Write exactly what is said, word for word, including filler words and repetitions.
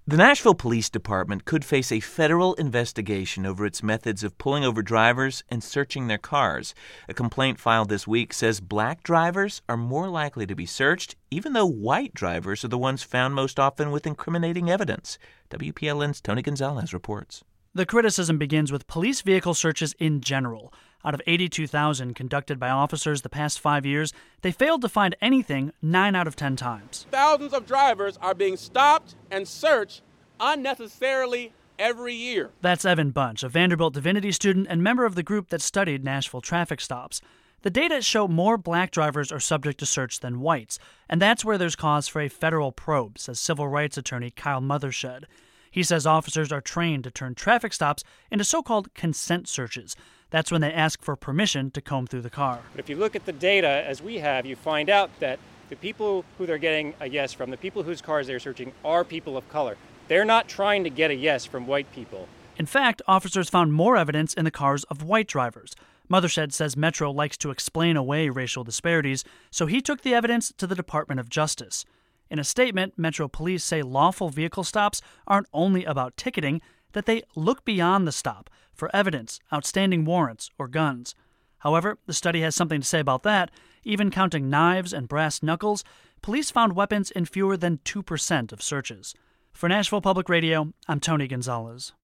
The Nashville Police Department could face a federal investigation over its methods of pulling over drivers and searching their cars. A complaint filed this week says black drivers are more likely to be searched, even though white drivers are the ones found most often with incriminating evidence. W P L N's Tony Gonzalez reports. The criticism begins with police vehicle searches in general. Out of eighty-two thousand conducted by officers the past five years, they failed to find anything nine out of ten times. Thousands of drivers are being stopped and searched unnecessarily every year. That's Evan Bunch, a Vanderbilt Divinity student and member of the group that studied Nashville traffic stops. The data show more black drivers are subject to search than whites, and that's where there's cause for a federal probe, says civil rights attorney Kyle Mothershed. He says officers are trained to turn traffic stops into so-called consent searches. That's when they ask for permission to comb through the car. But if you look at the data as we have, you find out that the people who they're getting a yes from, the people whose cars they're searching, are people of color. They're not trying to get a yes from white people. In fact, officers found more evidence in the cars of white drivers. Mothershed says Metro likes to explain away racial disparities, so he took the evidence to the Department of Justice. In a statement, Metro Police say lawful vehicle stops aren't only about ticketing, that they look beyond the stop for evidence, outstanding warrants, or guns. However, the study has something to say about that. Even counting knives and brass knuckles, police found weapons in fewer than two percent of searches. For Nashville Public Radio, I'm Tony Gonzalez.